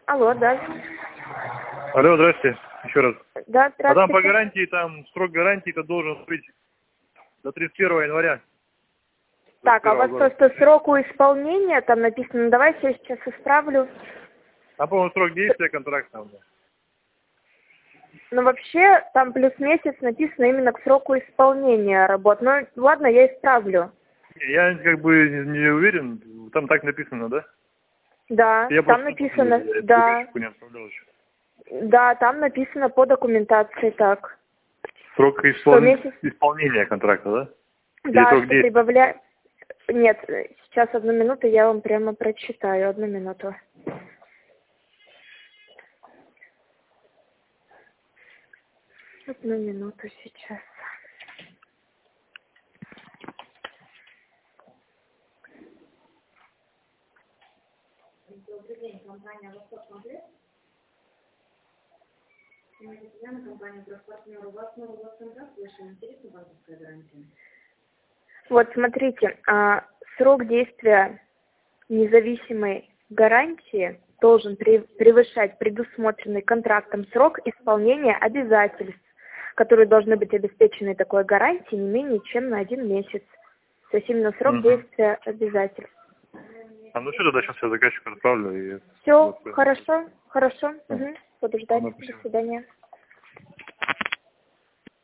Алло, да. Алло, здрасте, еще раз. Да, А там по здравствуйте. гарантии, там срок гарантии-то должен быть до 31 января. Так, а у вас 21 года. просто сроку исполнения там написано, давайте я сейчас исправлю. А по-моему, срок действия контракта. Да. Но вообще там плюс месяц написано именно к сроку исполнения работ. Ну, ладно, я исправлю. Я как бы не уверен, там так написано, да? Да, Я там просто не помню, написано, я эту да. вещичку не отправлял еще. Да, там написано по документации так. Срок Что месяц? исполнения контракта, да? Или Да, срок что действия? прибавляет... Нет, сейчас одну минуту, я вам прямо прочитаю. Одну минуту. Одну минуту сейчас. Вот смотрите, срок действия независимой гарантии должен превышать предусмотренный контрактом срок исполнения обязательств, которые должны быть обеспечены такой гарантией не менее чем на 1 месяц. То есть именно срок действия обязательств. А ну что тогда сейчас я заказчику отправлю и... Все, хорошо, хорошо. Ну, Буду ждать. ладно, До спасибо. свидания.